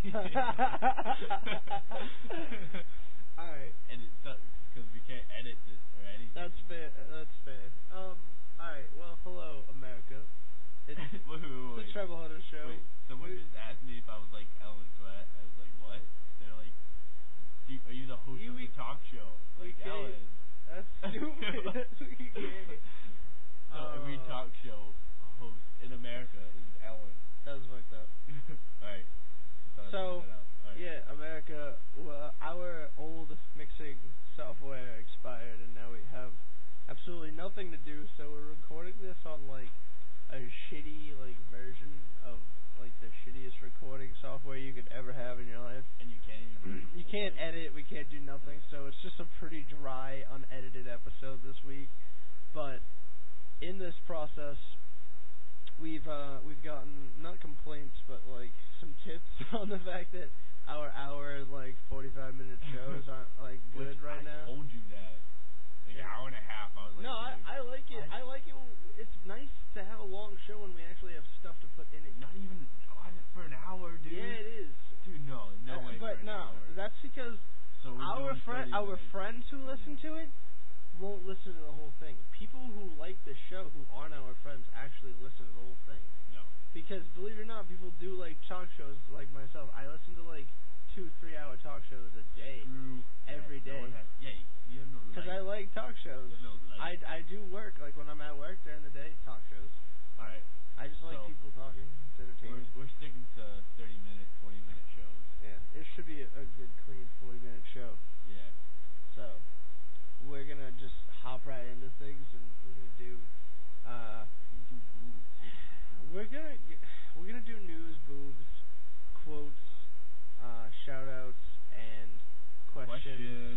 Alright. Edit because we can't edit this or anything. That's fair. That's fair. Alright. Well, hello, America. It's wait. the Treble Hunter Show. Wait, someone just asked me if I was like Ellen, so I was like, what? They're like, are you the host of the talk show? Like Ellen. That's stupid. That's weird. So every talk show host in America is Ellen. That was fucked up. Alright. So, yeah, America, our old mixing software expired, and now we have absolutely nothing to do, so we're recording this on, like, a shitty, like, version of, like, the shittiest recording software you could ever have in your life. And you can't even... You can't edit, we can't do nothing, so it's just a pretty dry, unedited episode this week. But in this process, we've gotten, not complaints, but, like, some tips on the fact that our like 45-minute shows aren't like good right now. I told you that. Like an hour and a half. I was like, no, I like it. I like it. It's nice to have a long show when we actually have stuff to put in it. Not even for an hour, dude. Yeah, it is. Dude, no way. But for an hour. That's because our friends who listen to it won't listen to the whole thing. People who like the show who aren't our friends actually listen to the whole thing. No. Because believe it or not, people do like talk shows like myself. I listen to like 2-3 hour talk shows a day, every day. You have no life. Because I like talk shows. You have no life. I do work, like when I'm at work during the day, talk shows. Alright. I just like people talking. It's entertaining. We're sticking to 30-minute, 40-minute shows. Yeah, it should be a good, clean 40-minute show. Yeah. So, we're gonna just hop right into things, and we're gonna do, we're gonna do news, boobs, quotes, shout-outs, and questions.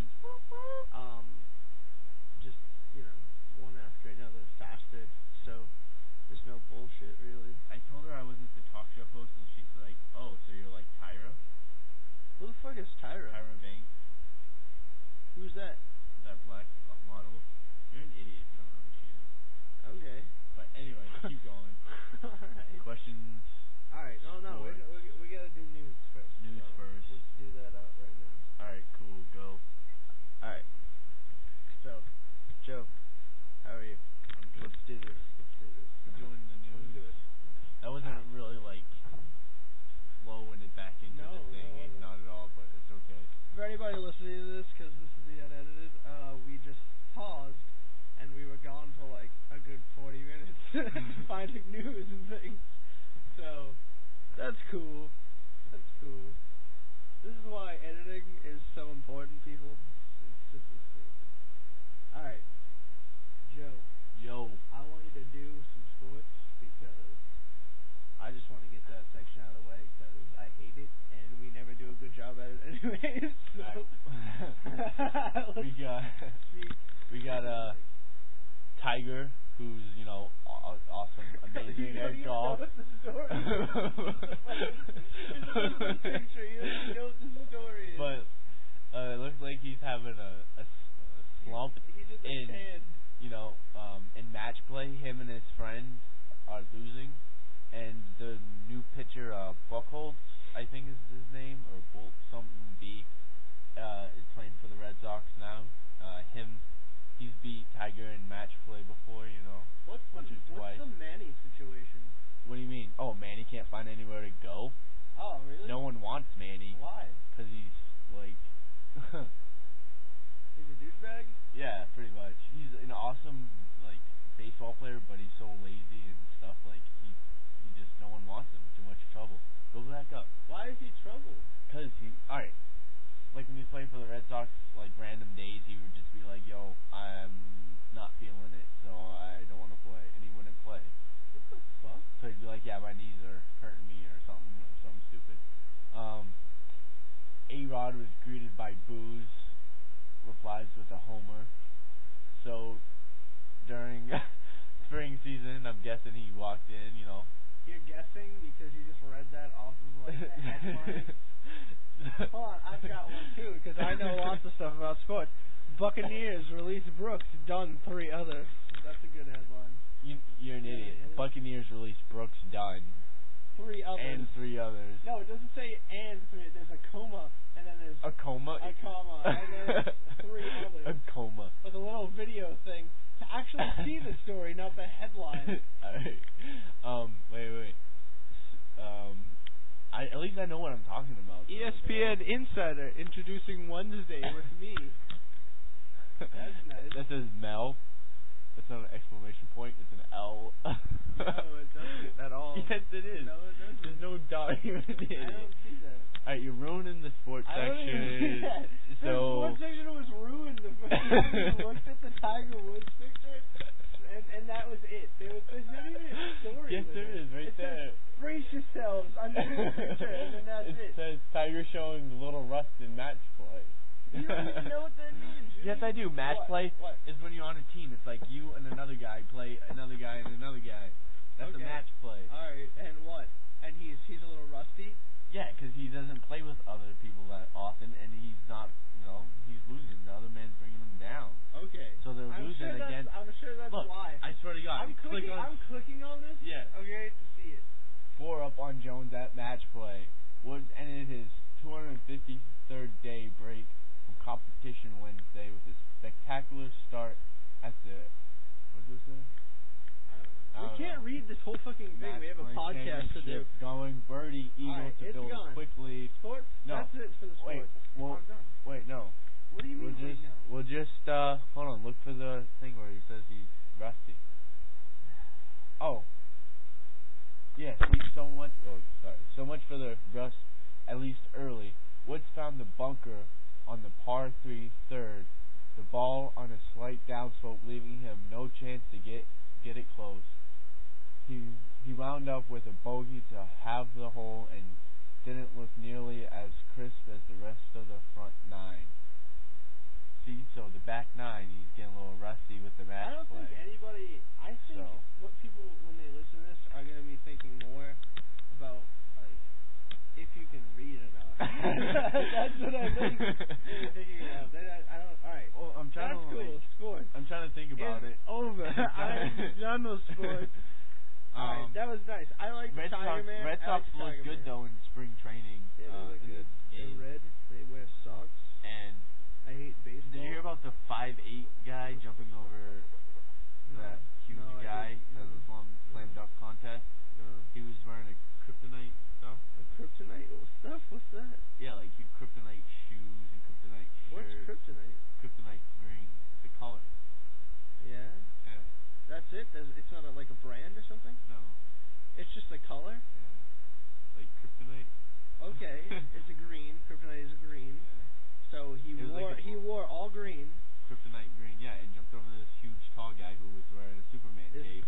Just, one after another, faster, so there's no bullshit, really. I told her I wasn't the talk show host, and she's like, oh, so you're like Tyra? Who the fuck is Tyra? Tyra Banks. Who's that? That black model. You're an idiot if you don't know who she is. Okay. But anyway, keep going. Alright. Questions. Alright, no, we gotta do news first. News first. Let's do that out right now. Alright, cool, go. Alright. So, Joe, how are you? I'm good. Let's do this. We're doing the news. I'm good. That wasn't really like flowing it back into the thing. No. Not at all, but it's okay. For anybody listening to this, because this is the unedited, we just paused, and we were gone for like a good 40 minutes finding news and things. So, that's cool. That's cool. This is why editing is so important, people. It's just cool. Alright. Joe. Yo. I want you to do some sports because I just want to get that section out of the way because I hate it and we never do a good job at it anyways. So we got Tiger, who's awesome, amazing at golf. You know what the story is. But it looks like he's having a slump in in match play. Him and his friend are losing, and the new pitcher Buchholz, I think is his name, or Bolt something B, is playing for the Red Sox now. He's beat Tiger in match play before, What's twice. the Manny situation? What do you mean? Oh, Manny can't find anywhere to go? Oh, really? No one wants Manny. Why? Because he's, like... He's a douchebag? Yeah, pretty much. He's an awesome, like, baseball player, but he's so lazy and stuff, like, he just, no one wants him. Too much trouble. Go back up. Why is he trouble? Because alright, like when he was playing for the Red Sox, like, random days, he would just be like, yo, I'm not feeling it, so I don't want to play, and he wouldn't play. What the fuck? So he'd be like, yeah, my knees are hurting me, or something stupid. A-Rod was greeted by boos, replies with a homer. So, during spring season, I'm guessing he walked in, You're guessing because you just read that off of, like, the headline? Hold on, I've got one, too, because I know lots of stuff about sports. Buccaneers release Brooks, done 3 others. That's a good headline. You're an idiot. Buccaneers release Brooks, done. 3 others. And 3 others. No, it doesn't say and 3. There's a coma, and then there's a comma, and then there's 3 others. A coma. With a little video thing to actually see the story, not the headline. Alright. Wait. At least I know what I'm talking about. ESPN Insider introducing Wednesday with me. That's nice. That says Mel. That's not an exclamation point. It's an L. No, it doesn't at all. Yes, it is. No, it doesn't. There's no dot even in it. I don't see that. Alright, you're ruining the sports I don't section. even see that. The sports section was ruined the first time you looked at the Tiger Woods picture, and that was it. There's not even a story. Yes, there is, right there. Says, brace yourselves under the picture, and then that's it. It says Tiger showing little rust in match play. You don't even know what that means. Yes, I do. Match play is when you're on a team. It's like you and another guy play another guy and another guy. That's a match play. Alright, and what? And he's a little rusty? Yeah, because he doesn't play with other people that often, and he's not, he's losing. The other man's bringing him down. Okay. So they're losing against... I'm sure that's Look, why. I swear to God. I'm clicking on this? Yeah. Okay, to see it. 4 up on Jones at match play. Wood ended his 253rd day break from competition Wednesday with a spectacular start at the... What was it? We can't read this whole fucking thing. We have a podcast to do. Going birdie, eagle to build quickly. Sports? No. That's it for the sports. I'm done. Wait, no. What do you mean We'll just, hold on, look for the thing where he says he's rusty. Oh. Yeah, so much for the rust, at least early. Woods found the bunker on the par 3 third, the ball on a slight downslope, leaving him no chance to get it close. He wound up with a bogey to halve the hole and didn't look nearly as crisp as the rest of the front 9. See, so the back 9, he's getting a little rusty with the match play. I think what people, when they listen to this, are going to be thinking more about, like, if you can read or not. That's what I think they're thinking about. Alright. Well, I'm trying That's cool. Sports. I'm trying to think about it. Over. I'm done with sports. Alright, that was nice. I like the Tiger Man. Red Sox look good though in spring training. Yeah, they look good. They're red. They wear socks. And I hate baseball. Did you hear about the 5'8" guy jumping over that huge guy at the slam dunk contest? No. He was wearing a kryptonite stuff. A kryptonite stuff? What's that? Yeah, like kryptonite shoes and kryptonite shirt. What's kryptonite? Kryptonite green. The color. Yeah. Yeah. That's it? It's not like a brand or something? No. It's just a color? Yeah. Like kryptonite. Okay. It's a green. Kryptonite is a green. Yeah. So he wore all green. Kryptonite green, yeah, and jumped over this huge tall guy who was wearing a Superman cape.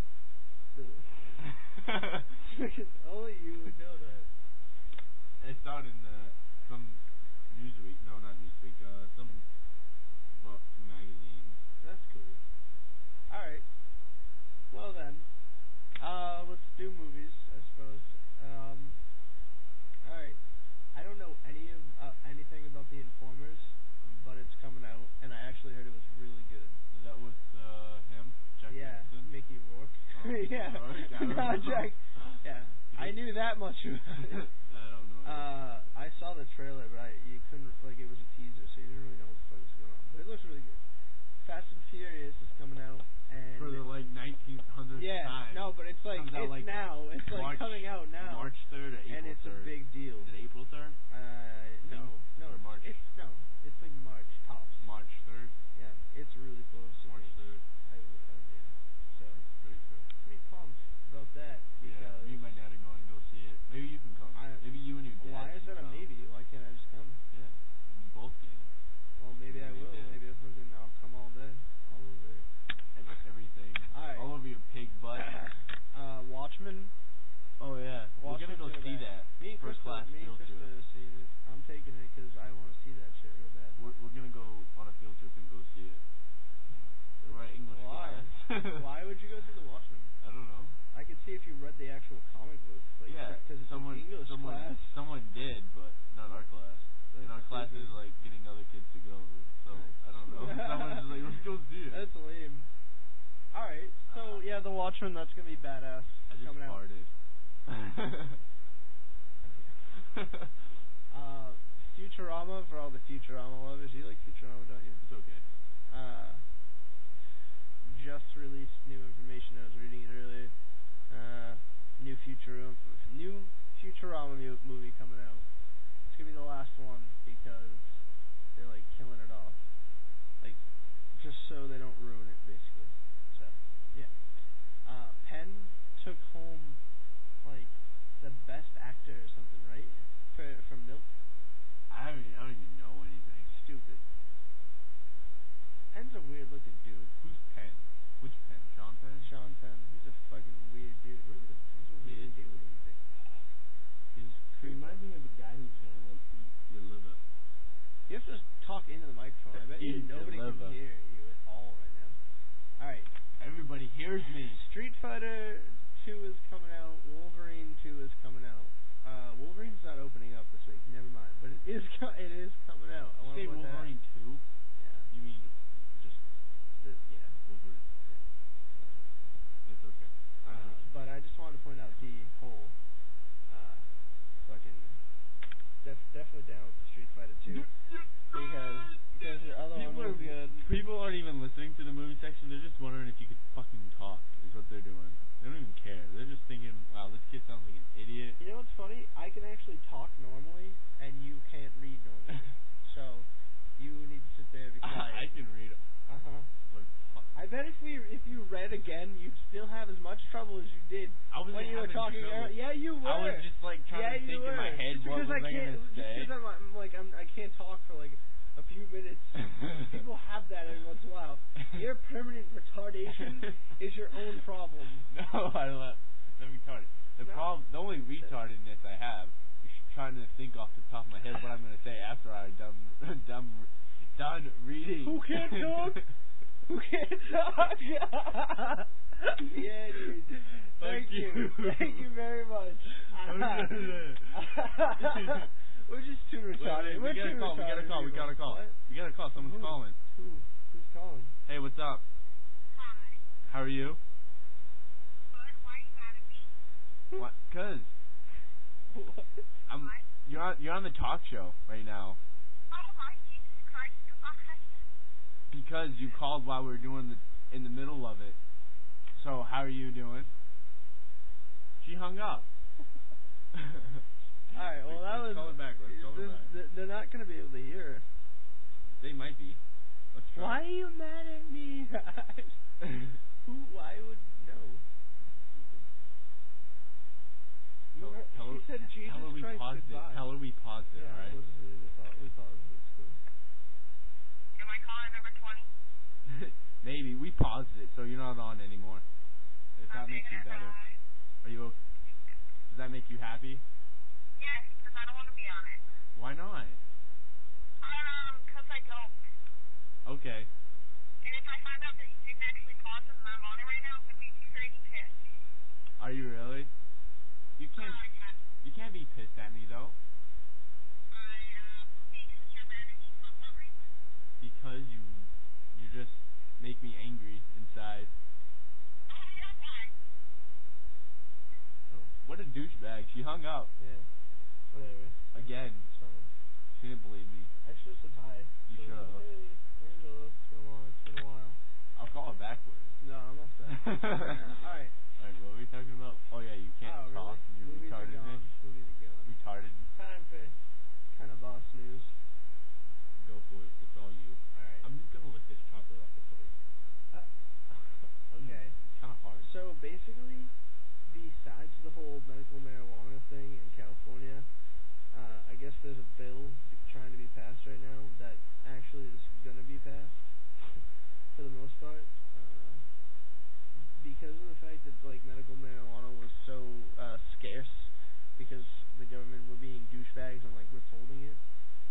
Only you would know that. I saw it in some Newsweek. No, not Newsweek. Some book magazine. That's cool. Alright. Well then, let's do movies, I suppose. Alright. I don't know anything about The Informers, but it's coming out, and I actually heard it was really good. Is that with him? Jack Nicholson? Mickey Rourke. Oh, yeah. Rourke, Jack. Yeah. I knew that much about it. I don't know. I saw the trailer, but you couldn't, it was a teaser, so you didn't really know what the fuck was going on. But it looks really good. Fast and Furious is coming out, and for the 1900th time. No, but it's like it's now. It's March, coming out now. March 3rd or April 3rd. And it's 3rd. A big deal. Is it April 3rd? No. Or March? It's like March tops. March 3rd. Yeah, it's really close. March 3rd. So pretty pumped about that. Yeah, me and my dad are going to go see it. Maybe you can come. Maybe you and your dad. Why is that a maybe? Why can't I just come? Yeah, we both can. Well, maybe I will. Maybe I'll come all day. All over it. Everything. Alright. All over your pig butt. Watchmen. Oh yeah. We're gonna go see that. First class field trip. I'm taking it because I want to see that shit real bad. We're gonna go on a field trip and go see it. We're at English class. Why would you go see the Watchmen? I don't know. I could see if you read the actual comic book. Yeah, because it's someone did, but not our class. And our class is like getting other kids to go. So I don't know. Someone's just like, let's go see it. That's lame. Alright, so yeah, the Watchmen, that's gonna be badass. I just coming farted. out. Futurama, for all the Futurama lovers. You like Futurama, don't you? It's okay. Just released new information. I was reading it earlier. New Futurama movie coming out. It's gonna be the last one because they're like killing it off, like just so they don't ruin it, basically. So yeah. Penn took home like the best actor or something, right? From Milk. I don't even know anything. Stupid. Penn's a weird looking dude. Who's Penn? Which Penn? Sean Penn? Sean Penn. He's a fucking weird dude. He's a weird dude. He reminds me of the guy who's gonna like eat your liver. You have to just talk into the microphone. I bet you nobody can hear you at all right now. Alright. Everybody hears me. Street Fighter 2 is coming out. Wolverine 2 is coming out. Wolverine's not opening up this week. Never mind. But it is coming out. You say Wolverine 2? Yeah. You mean just yeah. Wolverine? Yeah. It's okay. But I just wanted to point out the whole fucking definitely down with the Street Fighter 2 because the other one was good. People aren't even listening to the movie section. They're just wondering if you could fucking talk. Is what they're doing. They don't even care. They're just thinking, wow, this kid sounds like an idiot. You know what's funny? I can actually talk normally, and you can't read normally. So you need to sit there and be quiet. I can read. I bet if you read again, you'd still have as much trouble as you did when you were talking earlier. Yeah, you were. I was just like trying to think in my head what was I gonna say. Just because I can't talk for like a few minutes. People have that every once in a while. Your permanent retardation is your own problem. No, I'm not retarded. The only retardedness I have is trying to think off the top of my head what I'm gonna say after I'm done reading. Who can't talk? Who can't talk? Yeah, dude. Thank you. Thank you very much. We're just too retarded. We gotta call. What? We gotta call. Someone's calling. Who's calling? Hey, what's up? Hi. How are you? Good. Why are you mad at me? What? 'Cause you're on the talk show right now. Oh my Jesus Christ! Why? Because you called while we were in the middle of it. So how are you doing? She hung up. Alright, well Let's call her back. They're not going to be able to hear her. They might be. Let's try. Why are you mad at me, guys? Why would... No. She said Jesus Christ goodbye. Tell her we paused it, yeah, alright? We paused it. It's cool. Am I calling number 20? Maybe. We paused it, so you're not on anymore. If that makes you better. Are you okay? Does that make you happy? Yes, because I don't want to be on it. Why not? Because I don't. Okay. And if I find out that you didn't actually pause it and I'm on it right now, I'm going to be pretty pissed. Are you really? You can't be pissed at me though. Because you're mad at me for what reason? Because you just make me angry inside. Oh, yeah, why? Oh. What a douchebag. She hung up. Yeah. Whatever. Again. It's fine. She didn't believe me. I should have said hi. You should have. Hey, Angela. It's been a while. I'll call her backwards. No, I'm not sad. Alright. Alright, what were we talking about? Oh yeah, you can't talk. Really? You're retarded. Movies are gone. Retarded. Time for kind of boss news. Go for it. It's all you. Alright. I'm just gonna lick this chocolate off the plate. Okay. It's kind of hard. So basically, besides the whole medical marijuana thing in California, I guess there's a bill trying to be passed right now that actually is going to be passed for the most part. Because of the fact that like medical marijuana was so scarce, because the government were being douchebags and like withholding it,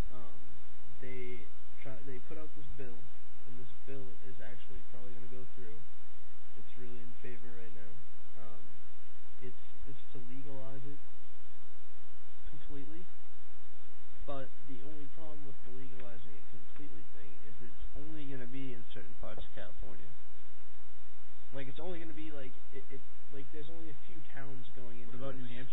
they put out this bill, and this bill is actually probably going to go through. It's really in favor right now. It's to legalize it completely, but the only problem with the legalizing it completely thing is it's only going to be in certain parts of California. Like it's only going to be like it like there's only a few towns going into. What about New Hampshire?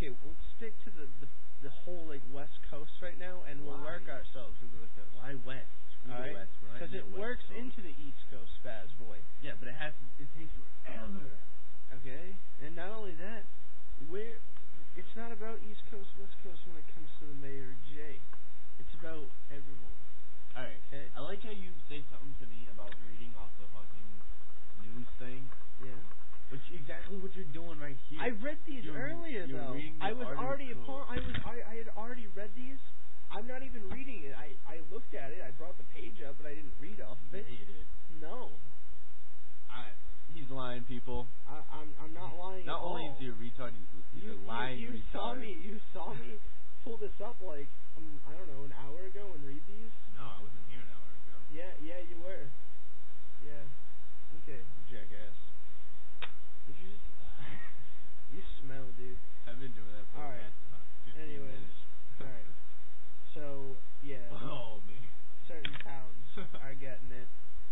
okay, we'll stick to the whole like West Coast right now, and we'll Why? work ourselves into the coast. Why West? All right, because it works into the East Coast, Spaz boy. Yeah, but it takes forever. Okay, and not only that, it's not about East Coast, West Coast when it comes to the Mayor J. It's about everyone. All right. Okay. I like how you say something to me about reading off the fucking news thing. Yeah. Which exactly what you're doing right here. I read these earlier you're though. reading the I was already article. I had already read these. I'm not even reading it. I looked at it. I brought the page up, but I didn't read off of it. Yeah, you did. No. He's lying, people. I'm not lying. Not at only all. is he a retard, he's a lying you retard. You saw me pull this up like I don't know, an hour ago and read these. No, I wasn't here an hour ago. Yeah, you were. Yeah. Okay, jackass. Did you just... You smell, dude. I've been doing that for All right. about 15 Anyways. minutes. Alright. So, yeah. Oh, man. Certain towns are getting it.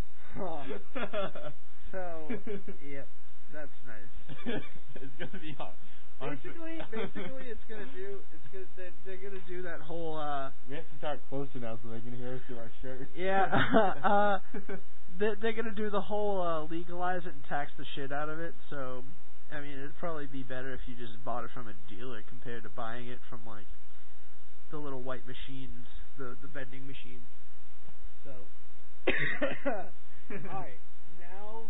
So, yep. That's nice. It's gonna be hard. Basically, they're gonna do that whole, We have to talk closer now so they can hear us through our shirt. yeah, they're gonna do the whole, legalize it and tax the shit out of it, so, I mean, it'd probably be better if you just bought it from a dealer compared to buying it from, like, the little white machines, the vending machines. So, alright, now,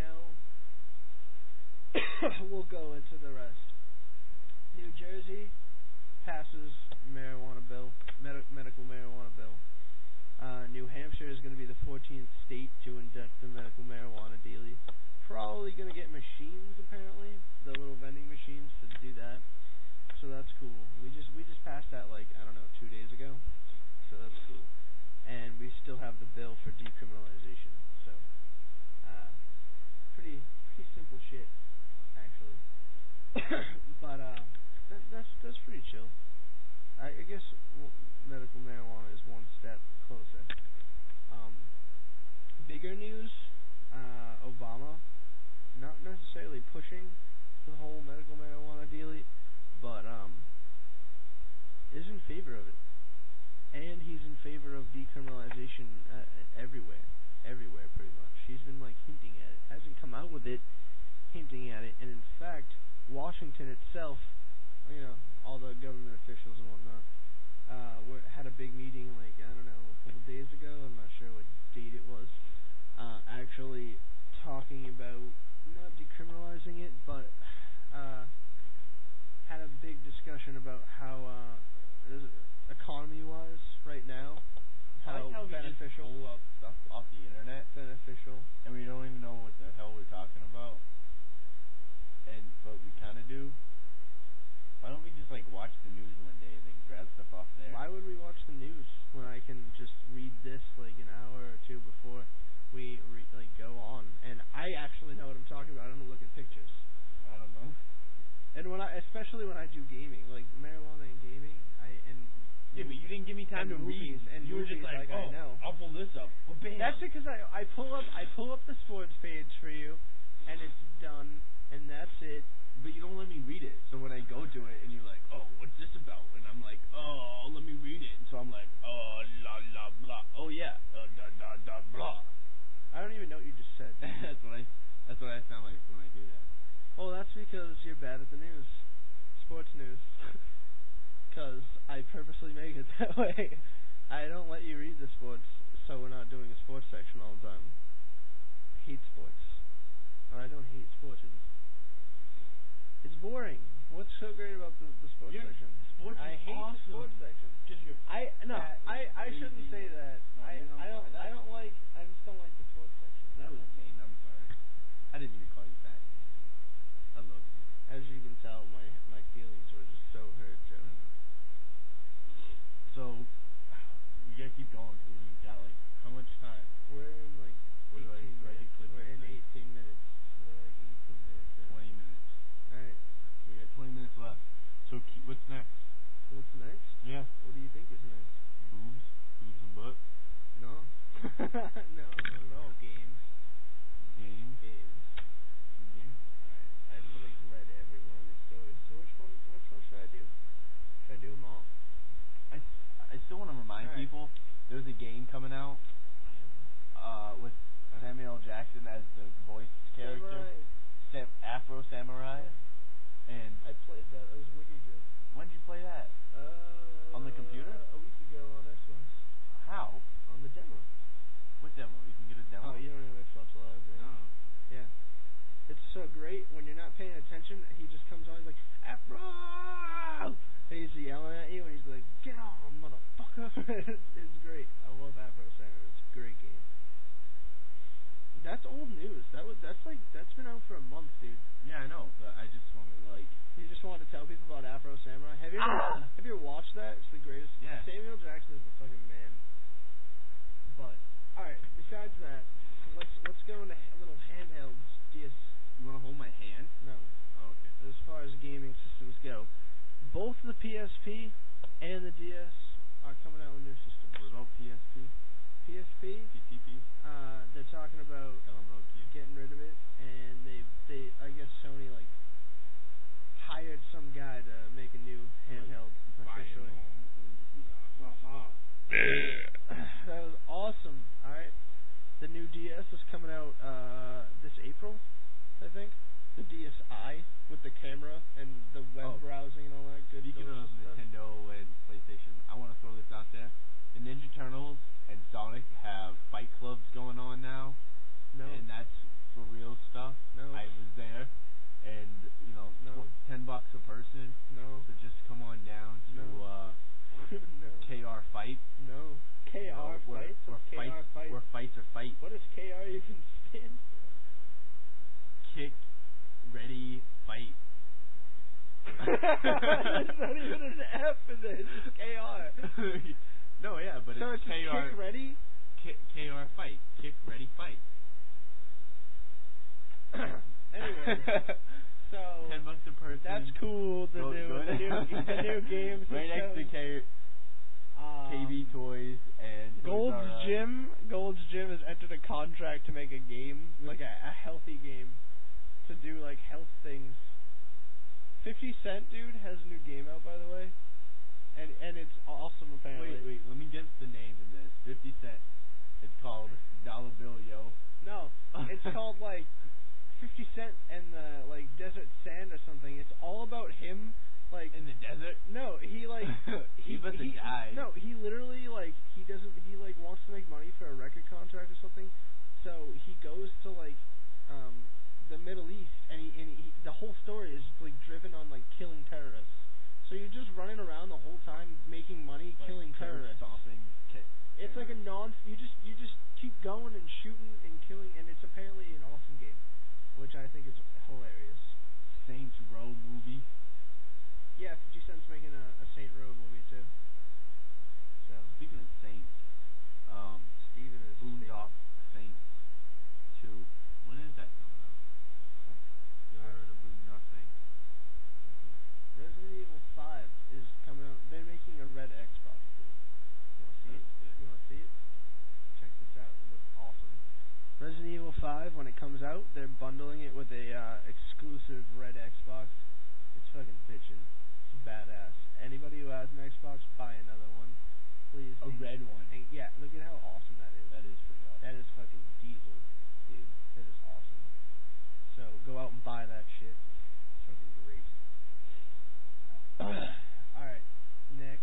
we'll go into the rest. New Jersey passes marijuana bill, medical marijuana bill. New Hampshire is going to be the 14th state to induct the medical marijuana dealie. Probably going to get machines, apparently, the little vending machines to do that. So that's cool. We just passed that like, I don't know, 2 days ago. So that's cool. And we still have the bill for decriminalization. So pretty simple shit, actually. But that's pretty chill. I guess medical marijuana is one step closer. Bigger news, Obama, not necessarily pushing for the whole medical marijuana dealie, but is in favor of it. And he's in favor of decriminalization everywhere pretty much. He's been like hinting at it. Hasn't come out with it, hinting at it. And in fact, Washington itself, you know, all the government officials and whatnot, had a big meeting like, I don't know, a couple days ago. I'm not sure what date it was. Actually talking about not decriminalizing it, but had a big discussion about how economy-wise right now, how beneficial. We just pull up stuff off the internet, beneficial, and we don't even know what the hell we're talking about. But we kind of do. Why don't we just like watch the news one day and then grab stuff off there? Why would we watch the news when I can just read this like an hour or two before we go on? And I actually know what I'm talking about. I don't look at pictures. I don't know. And especially when I do gaming, like marijuana and gaming, yeah, but you didn't give me time to read. And you were just like, I know. I'll pull this up. Well, bam. That's because I pull up the sports page for you, and it's done, and that's it. But you don't let me read it. So when I go to it, and you're like, oh, what's this about? And I'm like, oh, let me read it. And so I'm like, oh, la la blah. Oh yeah, da da da blah. I don't even know what you just said. That's what I sound like when I do that. Well, that's because you're bad at the news, sports news. Because I purposely make it that way. I don't let you read the sports, so we're not doing a sports section all the time. I hate sports. Or I don't hate sports. It's boring. What's so great about the sports section? Sports I hate awesome. the sports section. I shouldn't say that. No, I don't like. I just don't like the sports section. That was mean. I'm sorry. I didn't mean to call you fat. I love you. As you can tell, my feelings were just so hurt, Joe. So we gotta keep going. We got like how much time? We're in like 18 minutes. We're in 18 minutes. We're like 18 minutes in. 20 minutes. Alright. We got 20 minutes left. So what's next? What's next? Yeah. What do you think is next? Boobs and butt. No. No, not at all. Games. Games. Alright. I have to like read every one of the stories. So which one should I do? paying attention, he just comes on. He's like, Afro! And he's yelling at you, and he's like, get on, motherfucker! It's great. I love Afro Samurai. It's a great game. That's old news. That's been out for a month, dude. Yeah, I know, but I just wanted to like. You just wanted to tell people about Afro Samurai. Have you ever watched that? It's the greatest. Yeah. Samuel Jackson is the fucking man. But all right. Besides that, let's go into little handhelds. DS. You want to hold my hand? No. Oh, okay. As far as gaming systems go, both the PSP and the DS are coming out with new systems. What about PSP? PSP? PTP? They're talking about getting rid of it, and they I guess Sony like hired some guy to make a new handheld officially. That was awesome. All right, the new DS is coming out this April, I think. The DSi with the camera and the web browsing and all that good stuff. Speaking of Nintendo and PlayStation, I want to throw this out there. The Ninja Turtles and Sonic have fight clubs going on now. No. And that's for real stuff. No. I was there. And, you know, $10 a person. No. So just come on down to no. KR Fight. No. KR Fight? Where fights are fight. What does KR even stand for? Kick, ready, fight. There's not even an F in there. It's just KR. No, yeah, but so it's KR. Kick ready? KR Fight. Kick, ready, fight. Anyway, so $10 a person. that's cool. The new games. Right next to KB Toys and Gold's Gym. Gold's Gym has entered a contract to make a game, like a healthy game, to do like health things. 50 Cent, dude, has a new game out, by the way, and it's awesome apparently. Wait, let me get the name of this. 50 Cent. It's called Dollar Bill Yo. No, it's called like 50 Cent and the like Desert Sand or something. It's all about him, like in the desert. No, he like he must have died. No, he literally like he wants to make money for a record contract or something. So he goes to like the Middle East, and he the whole story is like driven on like killing terrorists. So you're just running around the whole time making money, like killing terrorists. Stomping. It's like a you just keep going and shooting and killing, and it's apparently an awesome game, which I think is hilarious. Saints Row movie. Yeah, 50 Cent's making a Saint Row movie too. So speaking of Saints, Steven is Boondock Saints 2. When is that coming out? You ever heard of Boondock Saints? Resident Evil 5 is coming out. They're making a red Xbox. You want to see it? Check this out. It looks awesome. Resident Evil 5, when it comes out, they're bundling it with a exclusive red Xbox. It's fucking bitchin'. It's badass. Anybody who has an Xbox, buy another one, please. A red one. And yeah, look at how awesome that is. That is pretty awesome. That is fucking diesel, dude. That is awesome. So go out and buy that shit. It's fucking great. Alright, next.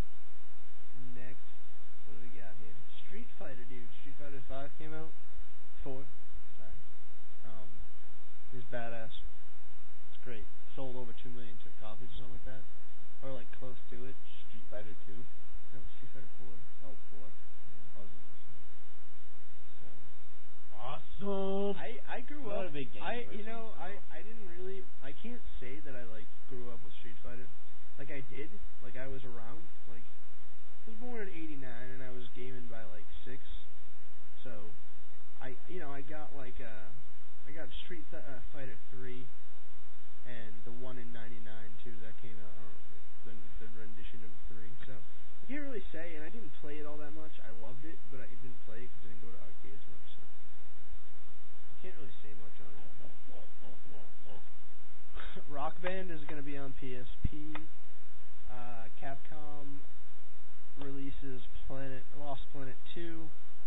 What do we got here? Street Fighter, dude. Street Fighter 5 came out. 4. Sorry. It's badass. It's great. Sold over 2 million copies or something like that. Or like close to it. Street Fighter 2? No, Street Fighter 4. Oh, 4. Yeah. So. Awesome! I grew up. Not a big game I didn't really. I can't say that I like grew up with Street Fighter. Like I did. Like I was around. Like I was born in '89 and I was gaming by like 6. So I got like I got Street Fighter 3 and the one in '99 too that came out. The rendition of 3. So I can't really say, and I didn't play it all that much. I loved it, but I didn't play it because I didn't go to arcades much. So I can't really say much on it. Rock Band is going to be on PSP. Capcom releases Lost Planet 2.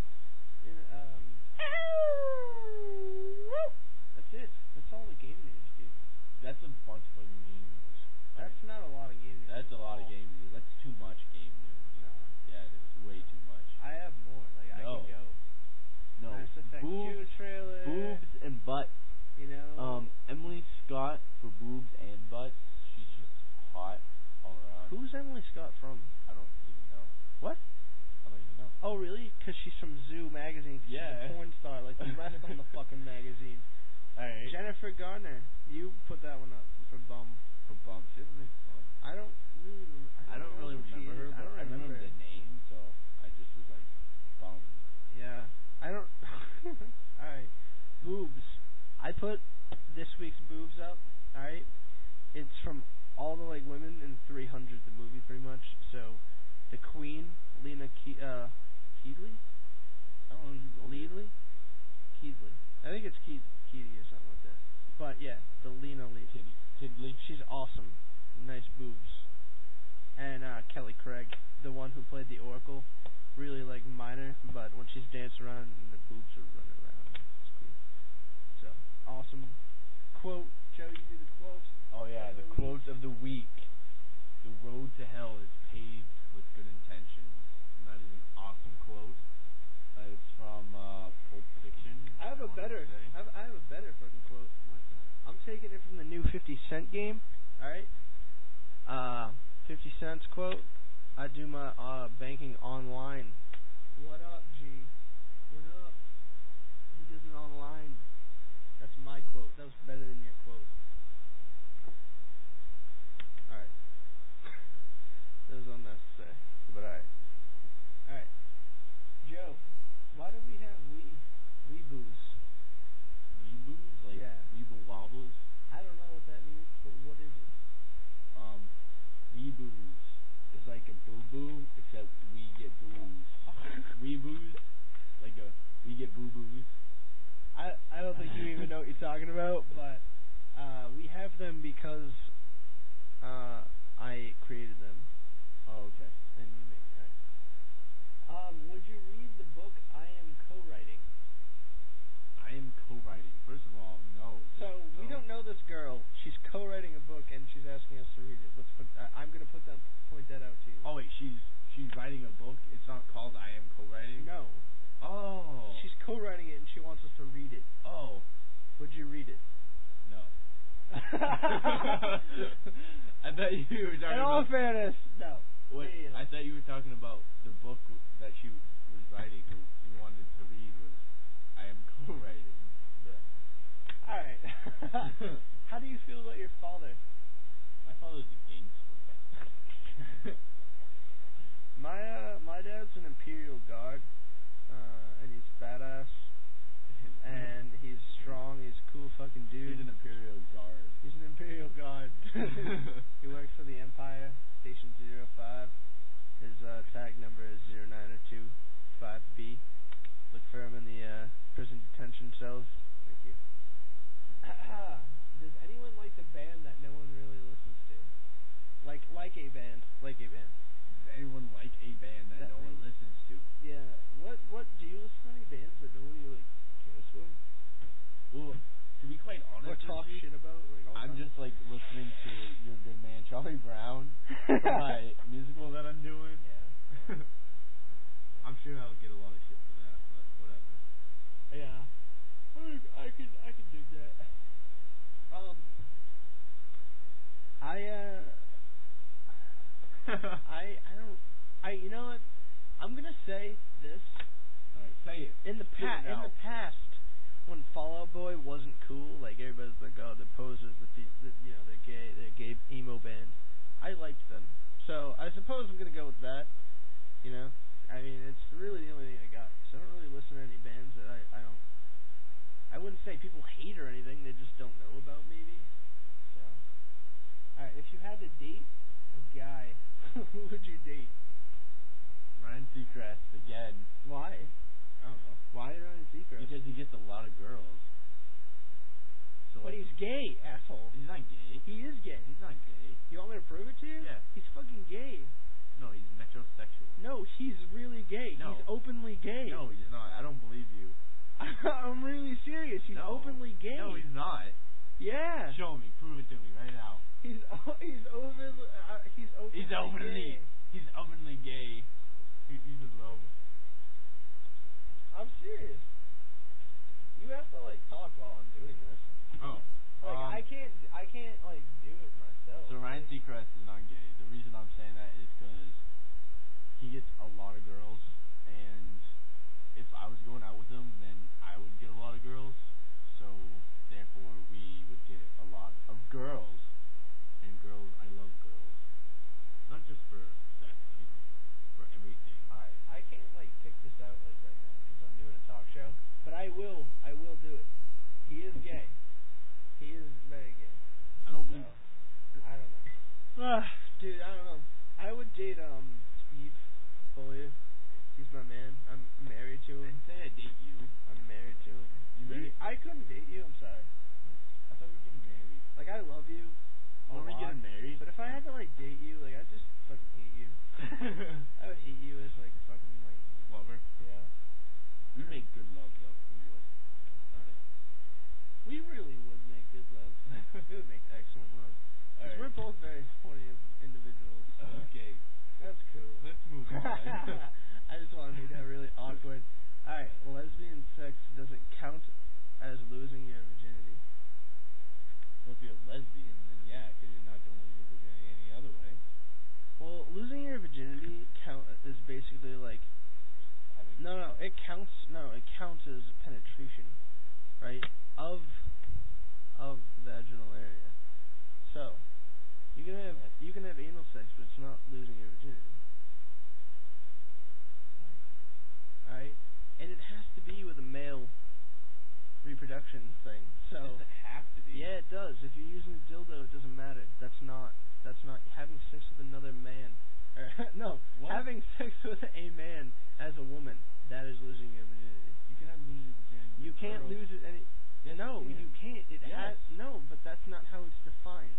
That's it. That's all the game news, dude. That's a bunch of fucking game news. That's not a lot of game news. That's a lot of game news. That's too much game news. No. Yeah, it is. Way too much. I have more. Like I can go. No. Mass Effect 2 trailer. Boobs and butt. You know. Emily Scott from? I don't even know. What? I don't even know. Oh, really? Because she's from Zoo magazine. She's a porn star, like the rest on the fucking magazine. Alright. Jennifer Garner. You put that one up for bum. For bum. She doesn't make fun. I don't really. I don't really remember her, but I remember the name, so I just was like, bum. Yeah. I don't. Alright. Boobs. I put this week's boobs up. Alright. It's from all the like women in 300, the movie, pretty much. So, the Queen, Lena Keedley. I don't know. Keedley. I think it's Keedy or something like that. But yeah, the Lena Lee. Tidley. She's awesome. Nice boobs. And Kelly Craig, the one who played the Oracle, really like minor, but when she's dancing around and the boobs are running around, it's cool. So awesome. Quote, Joe, you do the quote. Oh yeah, the quote of the week. The road to hell is paved with good intentions. And that is an awesome quote. It's from Pulp Fiction. I have a better fucking quote. What's that? I'm taking it from the new 50 Cent game. Alright? 50 Cent's quote. I do my banking online. What up, G? What up? He does it online. That's my quote. That was better than your quote. Alright. That was unnecessary. But alright. Alright. Joe, why do we have weeboos? Weeboos? Like weeble wobbles? I don't know what that means, but what is it? Weeboos is like a boo-boo, except we get booze. Weeboos? Like we get boo-boos. I don't think you even know what you're talking about, but we have them because I created them. Oh, okay. And you made it, right? Would you read the book I am co-writing? I am co-writing. First of all, no. So we don't know this girl. She's co-writing a book, and she's asking us to read it. I'm gonna point that out to you. Oh wait, she's writing a book. It's not called I am co-writing. No. Oh. She's co-writing it, and she wants us to read it. Oh. Would you read it? No. I thought you were talking about. In all fairness, no. Wait, I thought you were talking about the book that she was writing, or you wanted to read was I am co-writing. Yeah. All right. How do you feel about your father? My father's a gangster. My dad's an Imperial Guard, and he's badass, and he's strong. He's a cool fucking dude. He's an Imperial Guard. He's an Imperial Guard. He works for the Empire, Station 05. His tag number is 09025B. Look for him in the prison detention cells. Thank you. Does anyone like the band that no one really listens to? Like a band. Does anyone like a band that no one listens to? Yeah. What do you listen to any bands that nobody like cares for? Well, to be quite honest, or talk shit about? I'm just like listening to Your Good Man Charlie Brown for my musical that I'm doing. Yeah. I'm sure I'll get a lot of shit for that, but whatever. Yeah. I could dig that. You know what? I'm gonna say this. Alright, say it. In the past, when Fall Out Boy wasn't cool, like everybody's like, oh, the posers, they're gay emo band. I liked them, so I suppose I'm gonna go with that. You know, I mean, it's really the only thing I got. So I don't really listen to any bands that I wouldn't say people hate or anything. They just don't know about maybe. So, all right, if you had to date a guy, who would you date? Ryan Seacrest again. Why? I don't know. Why Ryan Seacrest? Because he gets a lot of girls. So but like, he's gay, asshole. He's not gay. He is gay. He's not gay. You want me to prove it to you? Yeah. He's fucking gay. No, he's metrosexual. No, he's really gay. No. He's openly gay. No, he's not. I don't believe you. I'm really serious. He's openly gay. No, he's not. Yeah. Show me. Prove it to me right now. He's openly gay. He's openly gay. He's in love. I'm serious. You have to like talk while I'm doing this. Oh. Like I can't like do it myself. So Ryan Seacrest is not gay. The reason I'm saying that is because he gets a lot of girls, and if I was going out with him, then I would get a lot of girls. So therefore, we would get a lot of girls. And girls, I love girls. Not just for sex, for everything. Alright, I can't like kick this out like right now because I'm doing a talk show. But I will do it. He is gay. He is very gay. I don't believe. I don't know. Dude, I don't know. I would date Steve Follier. He's my man. I'm married to I him. didn't say I'd date you. I'm married to him. You married? I couldn't date you. I'm sorry. I thought we were getting married. Like I love you. When are we getting married? But if I had to like date you, like I'd just fucking hate you. I would hate you as like a fucking like lover. Yeah. We make good love though. We would. We really would make good love. We would make excellent love. Because we're both very horny individuals. So Okay. that's cool. Let's move on. I just want to make that really awkward. Alright, lesbian sex doesn't count as losing your virginity. Well, if you're a lesbian, then yeah, because you're not going to lose your virginity any other way. Well, losing your virginity is basically like it counts as penetration, right? Of the vaginal area. So you can have anal sex, but it's not losing your virginity. Alright? And it has to be with a male reproduction thing. So it doesn't have to be. Yeah, it does. If you're using a dildo, it doesn't matter. That's not having sex with another man. No, what? Having sex with a man as a woman, that is losing your virginity. You cannot lose your virginity. You can't lose it any. Yes, no, you can't. It has no, but that's not how it's defined.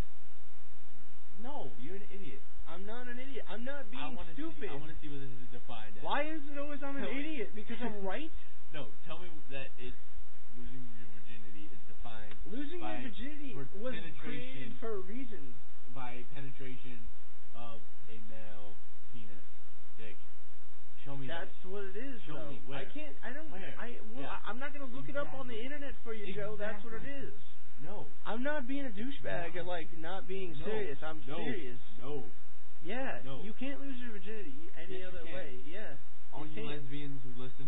No, you're an idiot. I'm not an idiot. I'm not being stupid. I want to see what this is defined as. Why is it always I'm an idiot? Because I'm right? No, tell me that losing your virginity is defined. Losing your virginity was created for a reason. By penetration of a male penis, dick. Show me That's that. what it is. Show though. me where. I can't. I don't. Where? I'm not gonna look it up on the internet for you, Joe. That's what it is. No. I'm not being a douchebag or like not being serious. I'm serious. No. Yeah. No. You can't lose your virginity any other way. Yeah. All you lesbians who listen,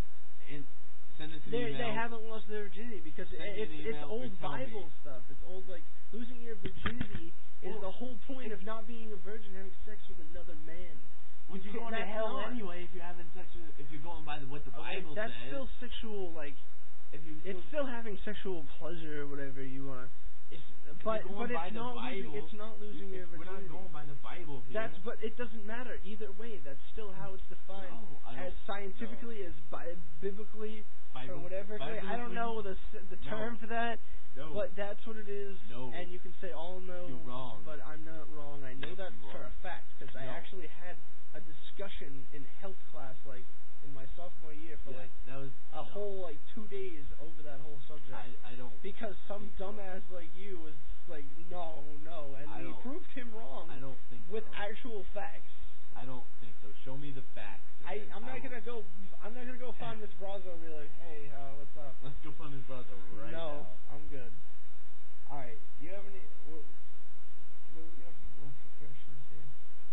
send us an email. They haven't lost their virginity because it's old Bible stuff. It's old like losing your virginity is the whole point of not being a virgin, having sex with another man. Would you going to hell anyway if you're having sex with, if you're going by what the Bible says? That's still sexual, like it's still having sexual pleasure or whatever you want to. But it's not losing. It's not losing your virginity. We're not going by the Bible here. But it doesn't matter either way. That's still how it's defined, as scientifically, as biblically, or whatever. I don't know the term for that. No. But that's what it is. No. And you can say, "Oh no," you're wrong. But I'm not wrong. I know that for a fact because I actually had a discussion in health class, like in my sophomore year, for that was a whole 2 days over that whole subject. I don't because some dumbass like you was like, no, and we proved him wrong. I don't think with actual facts. I don't think so. Show me the facts. I'm not gonna go find Miss Brazo and be like, hey, what's up? Let's go find Miss Brazo right now. No, I'm good. All right, you have any? What do we got for questions here?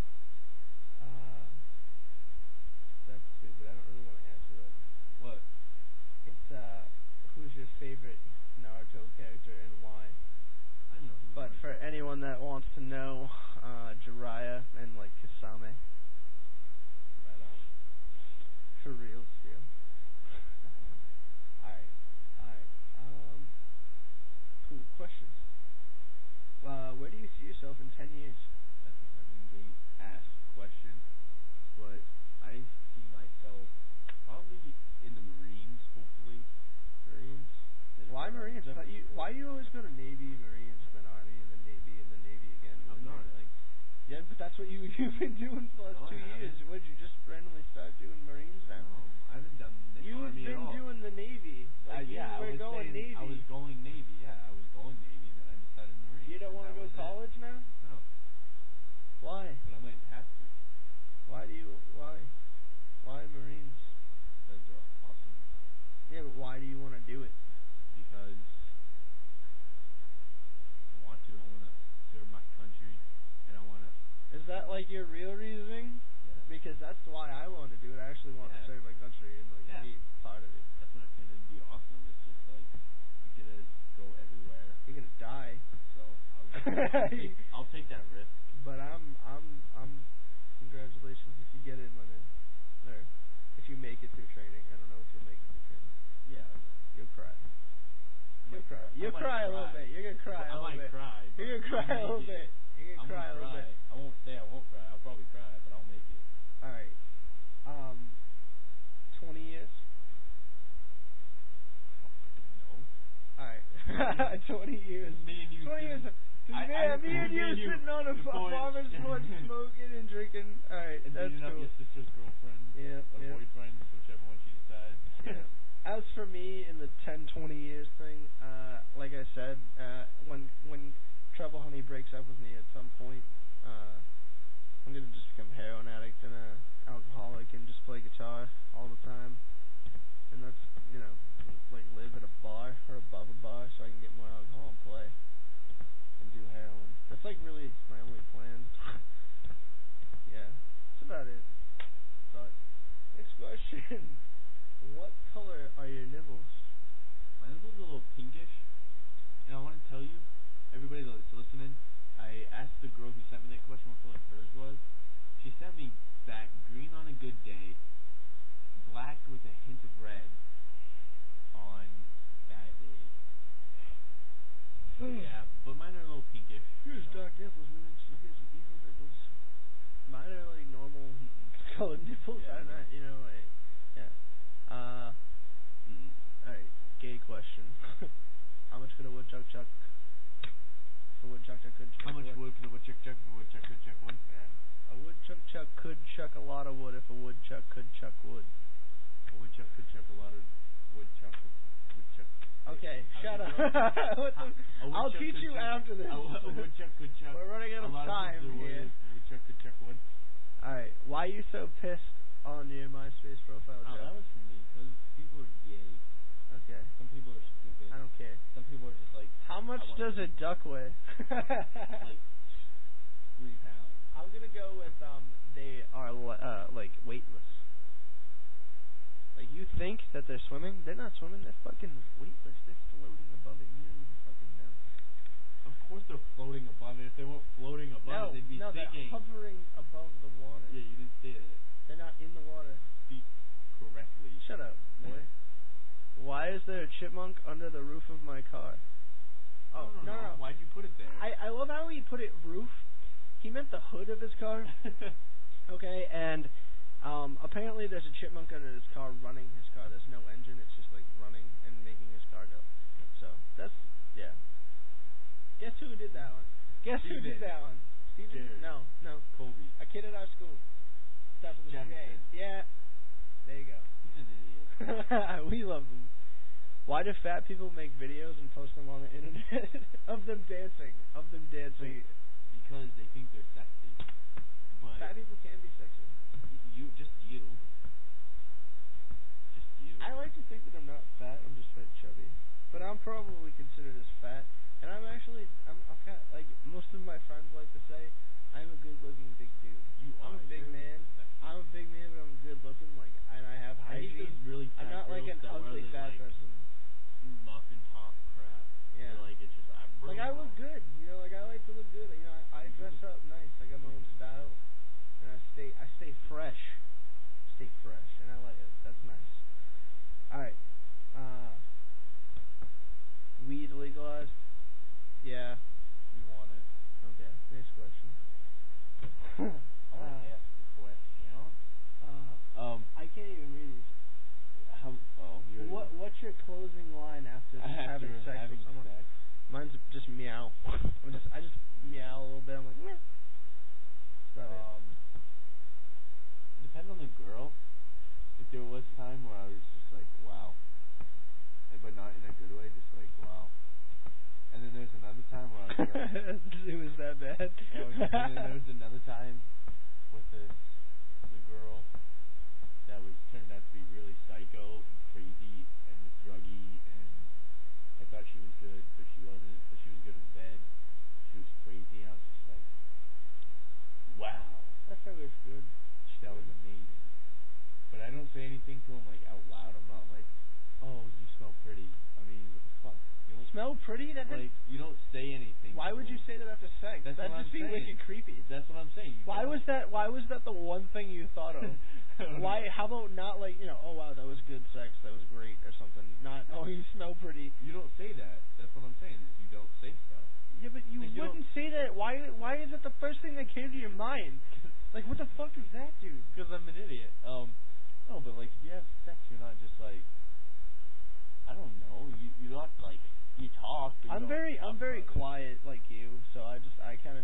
That's stupid. I don't really want to answer that. What? It's who's your favorite Naruto character and why? I know. But for anyone that wants to know, Jiraiya and like Kasame. Right on. For real, still. Alright. Cool. Questions. Where do you see yourself in 10 years? That's a fucking gay-ass question. But I see myself probably in the Marines, hopefully. Marines? Why Marines? Why do you always go to Navy, Marines, then Army, and then Navy again? I'm not. Yeah, but that's what you've been doing for the last 2 years. Would you just randomly start doing Marines now? No, I haven't done the Army at all. You've been doing the Navy. I was going Navy. I was going Navy, yeah. I was going Navy, then I decided Marines. You don't want to go to college now? No. Why? But I might have to. Why Marines? Because they're awesome. Yeah, but why do you want to do it? Because that like your real reasoning? Yeah. Because that's why I wanted to do it. I actually want to serve my country and like Yeah. be part of it. That's what, and it'd be awesome. It's just like you get to go everywhere. You're gonna die. So I'll take that risk. But I'm congratulations if you get in, Leonard. Or if you make it through training. I don't know if you'll make it through training. Yeah. You'll cry. You'll cry. You'll cry a little bit. You're gonna cry a little bit. I might cry. You're gonna cry a little bit. You're gonna cry a little bit. I won't say I won't cry. I'll probably cry, but I'll make it. All right. 20 years. No. All right. 20 years. Me and you. 20 years. Me and you sitting on a farmer's porch smoking and drinking. All right, and that's beating up cool. your sister's girlfriend. Yeah. Or boyfriend, whichever one she decides. Yeah. As for me in the 10, 20 years thing, like I said, when Treble Honey breaks up with me at some point, I'm gonna just become a heroin addict and a alcoholic and just play guitar all the time, and that's like live at a bar or above a bar so I can get more alcohol and play and do heroin. That's like really my only plan. Yeah, that's about it. But next question. What color are your nibbles? My nipples are a little pinkish, and I want to tell you, everybody that's listening, I asked the girl who sent me that question what color hers was. She sent me back green on a good day, black with a hint of red on bad days. So yeah, but mine are a little pinkish. Yours dark nipples, man. You get some evil nipples. Mine are like normal colored nipples. Yeah, I'm not, yeah. Alright, gay question. How much could a woodchuck chuck? If a woodchuck chuck could chuck How much wood could a woodchuck chuck if a woodchuck could chuck wood? A woodchuck chuck could chuck a lot of wood if a woodchuck could chuck wood. A woodchuck could chuck a lot of woodchuck. Okay, shut up. I'll teach you after this. A woodchuck could chuck. We're running out of time here. A woodchuck could chuck wood. Alright, why are you so pissed on your MySpace profile, Joe? That was for me, because people are gay. Okay. Some people are stupid. I don't care. Some people are just like... How much does a duck weigh? Like 3 pounds. I'm gonna go with they are like weightless. Like you think that they're swimming, they're not swimming. They're fucking weightless. They're floating above it. You don't even fucking know. Of course they're floating above it. If they weren't floating above it, they'd be sinking. They're hovering above the water. Yeah, you didn't say it. They're not in the water. Speak correctly. Shut up, boy. Why is there a chipmunk under the roof of my car? Oh, no. Why'd you put it there? I love how he put it roof. He meant the hood of his car. Okay, and apparently there's a chipmunk under his car running his car. There's no engine. It's just like running and making his car go. So that's, yeah. Guess who did that one? Guess who did that one? Steven? Jared. No. Colby. A kid at our school. Starts with a J. Yeah. There you go. He's an idiot. We love him. Why do fat people make videos and post them on the internet of them dancing? Because they think they're sexy. But fat people can be sexy. Just you. I like to think that I'm not fat. I'm just fat chubby. But I'm probably considered as fat. And I've got, like most of my friends like to say, I'm a good-looking big dude. I'm a big man. I'm a big man, but I'm good-looking. Like, and I have hygiene. Really I'm not like an ugly fat person. Muffin top crap. Yeah. Like it's just like I look good. Like I like to look good. I dress up nice. I got my own style, and I stay fresh. And I like it. That's nice. All right. Weed legalized? Yeah. We want it. Okay. Next question. I want to ask the question. I can't even read these. What's your closing line after having sex with someone? Mine's just meow. I just meow a little bit. I'm like, meow. That's about it. It depends on the girl. If there was time where I was just like, wow. But not in a good way, just like, wow. And then there's another time where I was like... It was that bad. And then there was another time with the girl that turned out to be really psycho and crazy and druggy, and I thought she was good, but she wasn't. But she was good in bed. She was crazy. I was just like, wow. good. That was amazing. But I don't say anything to him like out loud. I'm not like, oh, you smell pretty. I mean, what the fuck? You don't Smell pretty? That like you don't say anything. why to would you him. say that after sex? That's That'd what just I'm be saying. wicked creepy. That's what I'm saying. You Why don't. was that? Why was that the one thing you thought of? Why? How about not like oh wow, that was good sex, that was great or something. Not you smell pretty. You don't say that. That's what I'm saying. Is you don't say stuff. Yeah, but you Like, you wouldn't say that. Why is it the first thing that came to your mind? Like, what the fuck does that do? Because I'm an idiot. No, but like if you have sex, you're not just like, I don't know. You're not like you talk. But I'm very quiet like you, so I'm just like wow,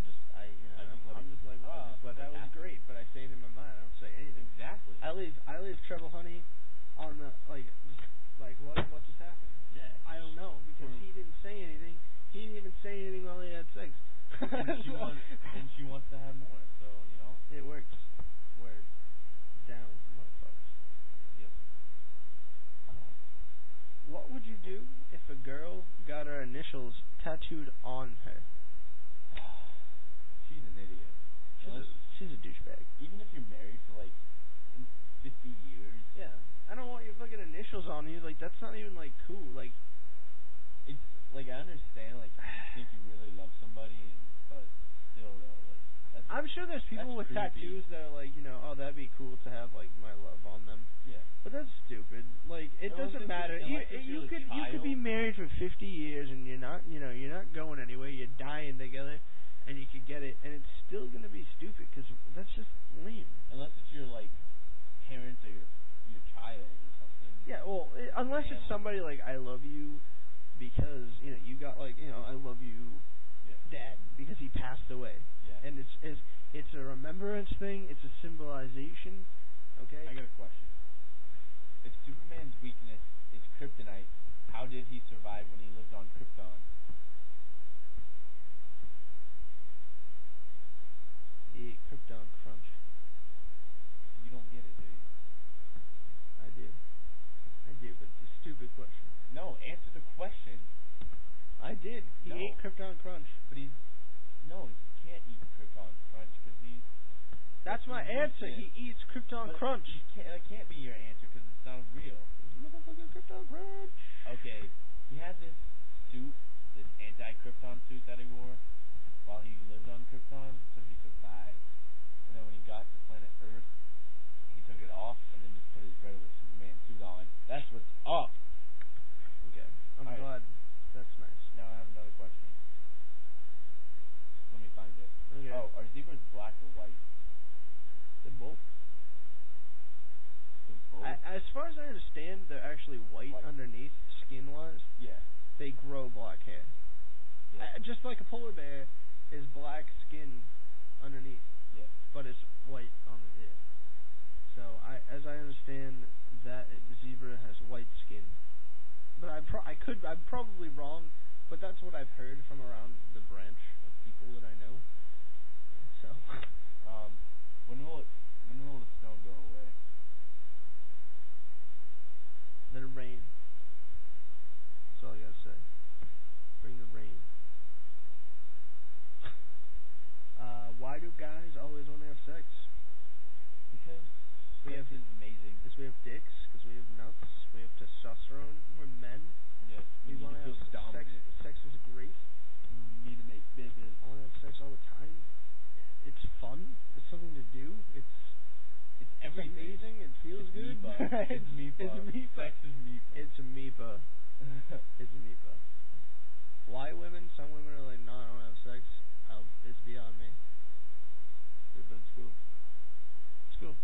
that was great, but I say it in my mind. I don't say anything. Exactly. I leave Treble Honey on the what just happened? Yeah. I don't know because he didn't say anything. He didn't even say anything while he had sex. And she wants to have more, so it works. Word down, motherfuckers. Yep. What would you do if a girl got her initials tattooed on her? She's an idiot. She's a douchebag. Even if you're married for like 50 years. Yeah. I don't want your fucking initials on you. Like, that's not even, like, cool. Like, it's, like, I understand, like, you think you really love somebody, but still, though, like, that's... I'm sure there's people with creepy. tattoos that are like, oh, that'd be cool to have, like, my love on them. Yeah. But that's stupid. Like, it doesn't matter. You could be married for 50 years and you're not going anywhere. You're dying together, and you could get it, and it's still gonna be stupid because that's just lame. Unless it's your like parents or your child or something. Yeah. Well, unless it's somebody like I love you because you got like I love you, Dad, because he passed away. Yeah. And it's a remembrance thing. It's a symbolization. Okay. I got a question. If Superman's weakness is kryptonite, how did he survive when he lived on Krypton? He ate Krypton Crunch. You don't get it, do you? I do, but it's a stupid question. No, answer the question. I did. He ate Krypton Crunch. But he can't eat Krypton Crunch because he's... That's my answer. He eats Krypton Crunch. That can't be your answer because it's not real. Motherfucking Krypton Crunch. Okay, he had this suit, this anti-Krypton suit that he wore while he lived on Krypton, so he survived. And then when he got to planet Earth, he took it off and then just put his regular Superman suit on. That's what's up. Okay, I'm glad. That's nice. Now I have another question. Let me find it. Okay. Oh, are zebras black or white? They're both. As far as I understand, they're actually white underneath, skin-wise. Yeah. They grow black hair. Yeah. Just like a polar bear is black skin underneath. Yeah. But it's white on the ear. So as I understand, that zebra has white skin. But I'm probably wrong. But that's what I've heard from around the branch of people that I know. So. When will the snow go away? Let it rain. That's all I gotta say. Bring the rain. Why do guys always want to have sex? Because sex is amazing. Because we have dicks. Because we have nuts. We have testosterone. We're men. Yes. We want to have sex. Sex is great. We need to make babies. I want to have sex all the time. It's fun. It's something to do. It's amazing. It feels good. It's Meepa. It's Meepa. Sex is Meepa. It's a Meepa. It's a Meepa. Why women? Some women are like, no, I don't have sex. It's beyond me. But it's cool. It's cool.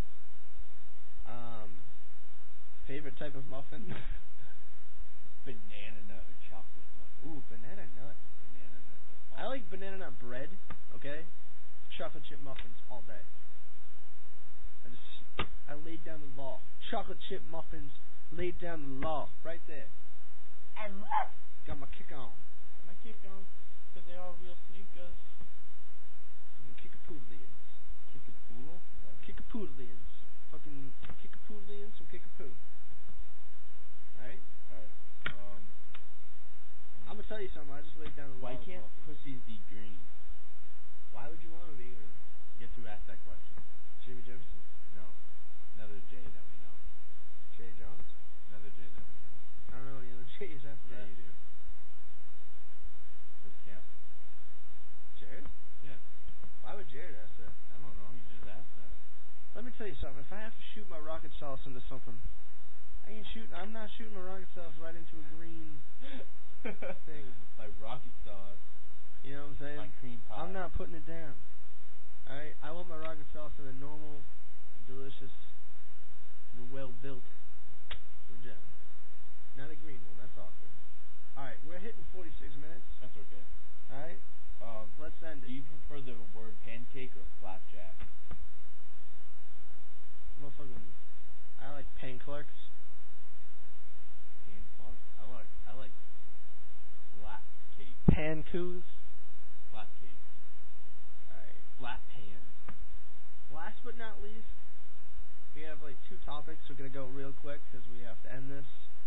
Favorite type of muffin? Banana nut or chocolate muffin. Ooh, banana nut. Banana nut. I like banana nut bread. Okay. Chocolate chip muffins all day. I laid down the law. Chocolate chip muffins laid down the law right there. Got my kick on. Because they are real sneakers. Kickapoodlians. Kickapoodle? Kickapoodlians. Fucking kickapoodlians or kickapoo. Alright? Alright. I'm gonna tell you something. I just laid down the law. Why can't pussies be green? Why would you want to be green? Guess who asked that question? Jimmy Jefferson? No. Another J that we know. Jay Jones? Another J that we know. I don't know any other J's after Yeah, that. you do. Let's count. Jared? Yeah. Why would Jared ask that? I don't know. You just asked that. Let me tell you something. If I have to shoot my rocket sauce into something, I'm not shooting my rocket sauce right into a green thing. Like rocket sauce. You know what I'm saying? Like cream pie. I'm not putting it down. Alright? I want my rocket sauce in a normal, delicious, well-built vagina. Not a green one. That's awkward. Alright, we're hitting 46 minutes. That's okay. Alright? Let's end Do it. you prefer the word pancake or flapjack? Motherfucking, I like pain clerks. Pancake? I like flat cake. Pancoos. Flat cake. Alright. Flat pan. Last but not least, we have like 2 topics. We're gonna go real quick because we have to end this.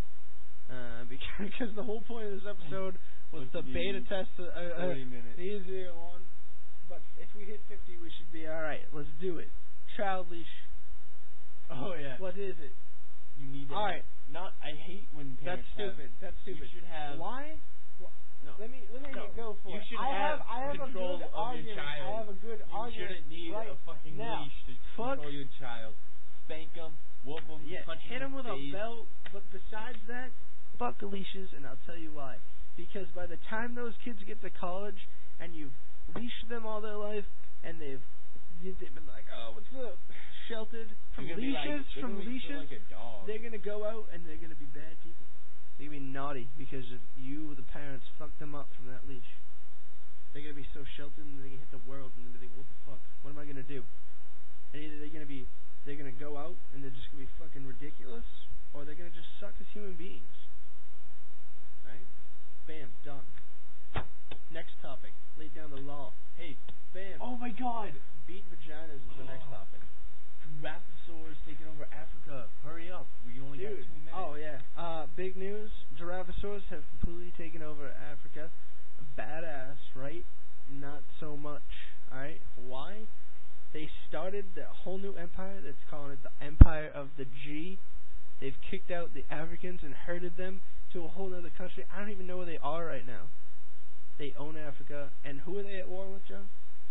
Because the whole point of this episode was to beta test 40 minutes. the easier one. But if we hit 50, we should be alright. Let's do it. Child leash. Oh yeah. What is it? You need to. Alright. Not. I hate when That's parents stupid. That's stupid. You should have. Why? No. Let me No. go for You it. should I have control a good of argument. your child. I have a good You argument. shouldn't need right a fucking now. leash to Fuck. control your child. Spank them, whoop them, Yeah, punch hit them him with a belt. But besides that, fuck the leashes, and I'll tell you why. Because by the time those kids get to college, and you've leashed them all their life, and they've been like, oh, what's up? Sheltered from leashes, like a dog. they're gonna go out and they're gonna be bad people. They're gonna be naughty because of you, the parents, fucked them up from that leash. They're gonna be so sheltered and they're gonna hit the world and they're gonna think, what the fuck? What am I gonna do? And either they're gonna go out and they're just gonna be fucking ridiculous, or they're gonna just suck as human beings. Right? Bam, done. Next topic. Lay down the law. Hey, bam. Oh my god! Beat vaginas is the next topic. Giraffosaurs taking over Africa. Hurry up. We only got 2 minutes. Oh yeah. Big news. Giraffosaurs have completely taken over Africa. Badass, right? Not so much. Alright? Why? They started the whole new empire that's calling it the Empire of the G. They've kicked out the Africans and herded them to a whole other country. I don't even know where they are right now. They own Africa. And who are they at war with, Joe?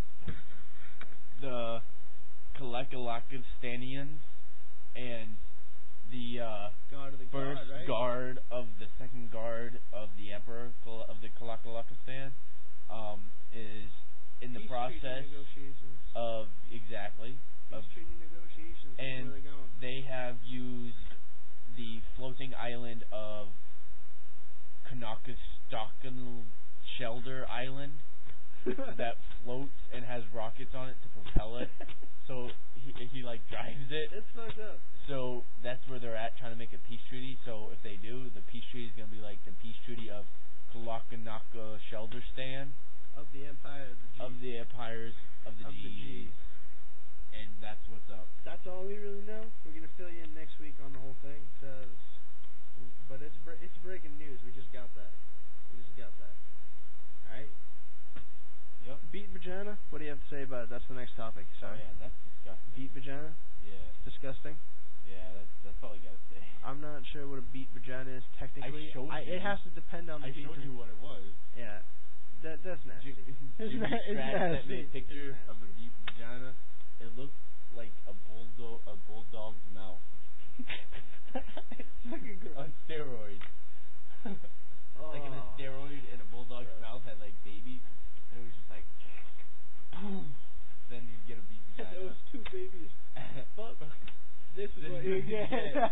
The Kalakalakistaniyans and the Guard of the first guard, right? guard of the second guard of the emperor of the Kalakalakistan is in the Peace process treaty negotiations. of Peace treaty negotiations. That's and where they're going. they have used the floating island of Kanakastokan Shelter Island that floats and has rockets on it to propel it. So he like drives it. It's fucked up. So that's where they're at, trying to make a peace treaty. So if they do, the peace treaty is gonna be like the peace treaty of Kalakanaka Shelterstan Of the Empire of the G. of the empires of the G. And that's what's up. That's all we really know. We're gonna fill you in next week on the whole thing, but it's breaking news. We just got that. All right. Yep. Beat vagina. What do you have to say about it? That's the next topic. Oh Sorry. yeah, that's disgusting. Beat vagina. Yeah. It's disgusting. Yeah, that's all I gotta say. I'm not sure what a beat vagina is technically. I showed you. It has to depend on the I showed you what it was. Yeah. That's nasty. Jimmy Trash sent me a picture of a deep vagina. It looked like a bulldog's mouth. It's fucking gross. On steroids. Like in a steroid and a bulldog's mouth had like babies, and it was just like boom. Then you get a beat vagina. Those 2 babies. Fuck. This is what you get.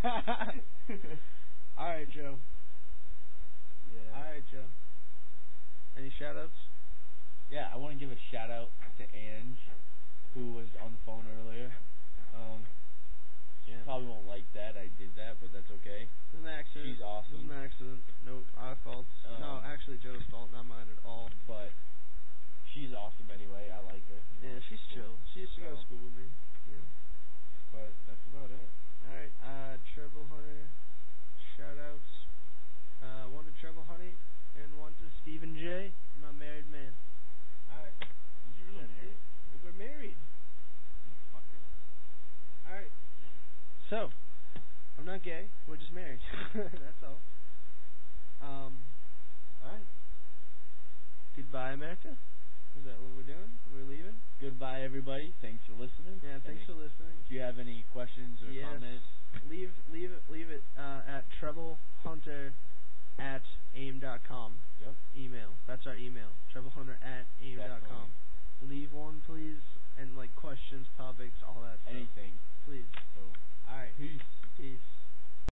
Alright, Joe. Yeah. Alright, Joe. Any shout outs? Yeah, I want to give a shout out to Ange, who was on the phone earlier. She probably won't like that I did that, but that's okay. It was an accident. She's awesome. It was an accident. No, our fault. No, actually Joe's fault, not mine at all. But she's awesome anyway. I like her. Yeah, she's chill. She used to go to school with me. Yeah. But that's about it. Alright, Treble Hunter, shout outs. One to Treble Honey and one to Stephen J, my married man. Alright. Is you really That's married? it. We're married. So, I'm not gay. We're just married. That's all. Alright. Goodbye, America. Is that what we're doing? We're leaving? Goodbye, everybody. Thanks for listening. Yeah, thanks for listening. If you have any questions or comments, leave it at troublehunter@aim.com. Yep. Email. That's our email. troublehunter@aim.com. Leave one, please, and like questions, topics, all that stuff. Anything. Please. So, all right. Peace. Peace.